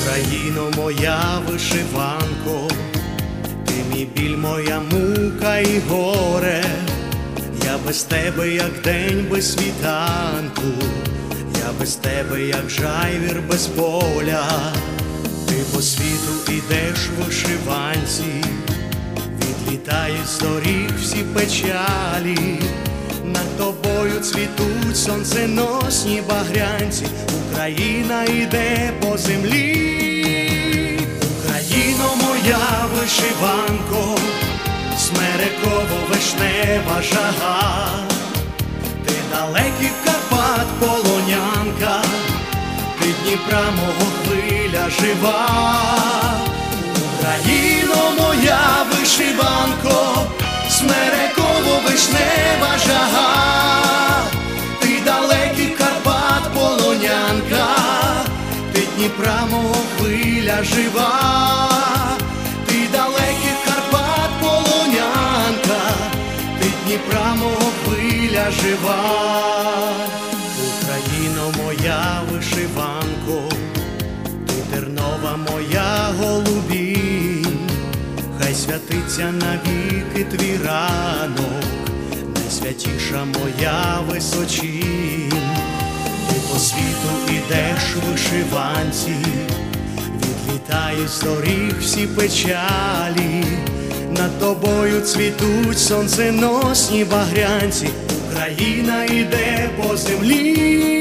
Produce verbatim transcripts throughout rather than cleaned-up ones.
Україно, моя вишиванко, ти мій біль, моя мука і горе. Я без тебе, як день без світанку, я без тебе, як жайвір без поля. Ти по світу ідеш в вишиванці, відлітають з доріг всі печалі. Над тобою цвітуть сонценосні багрянці. Україна йде по землі. Україно, моя вишиванко, смереково-вишнева жага. Ти далекий Карпат, полонянка, ти Дніпра мого хвиля жива. Україно, моя вишиванко, смереково-вишнева жага. Ти далекий Карпат, полонянка, ти Дніпра мого хвиля жива. Ти далекий Карпат, полонянка, ти Дніпра мого хвиля жива. Україно, моя вишиванко, ти тернова моя голубінь. Хай святиться навіки твій ранок, найсвятіша моя височінь. Ти по світу ідеш в вишиванці, відлітають з доріг всі печалі. Над тобою цвітуть сонценосні багрянці. Україна йде по землі.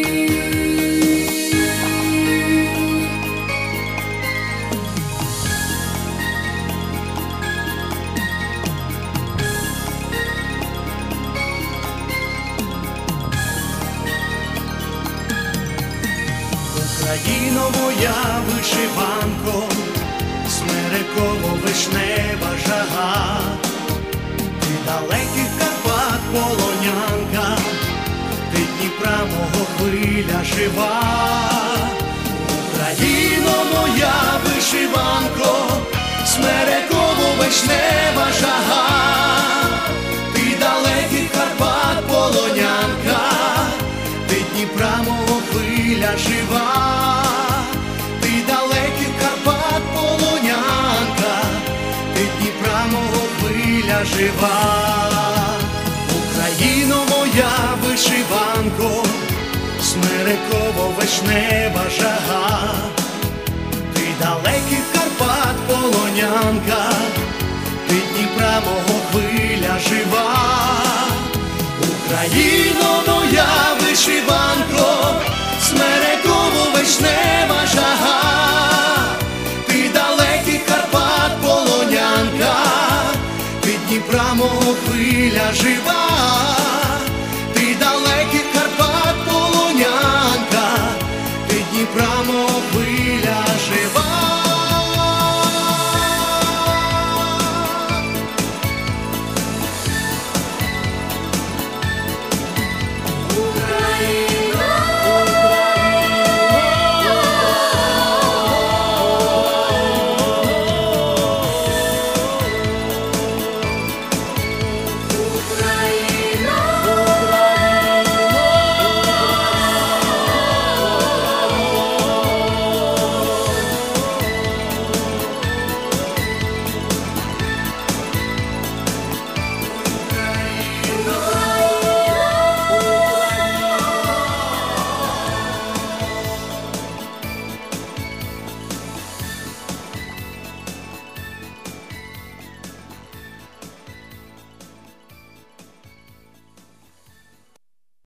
Україно, моя вишиванко, смереково-вишнева жага. Ти далекий Карпат, полонянка, ти Дніпра мого хвиля жива. Україно, моя вишиванко, смереково-вишнева жага. Ти далекий Карпат, полонянка, ти Дніпра мого хвиля жива. Ти далекий Карпат, полонянка, ти Дніпра мого хвиля жива. Україно, моя вишиванко, смереково-вишнева жага. Ти далекий Карпат, полонянка, ти Дніпра мого хвиля жива. Україно, моя вишиванко, смереково-вишнева жага. Ти далекий Карпат, полонянка, ти Дніпра мого хвиля жива.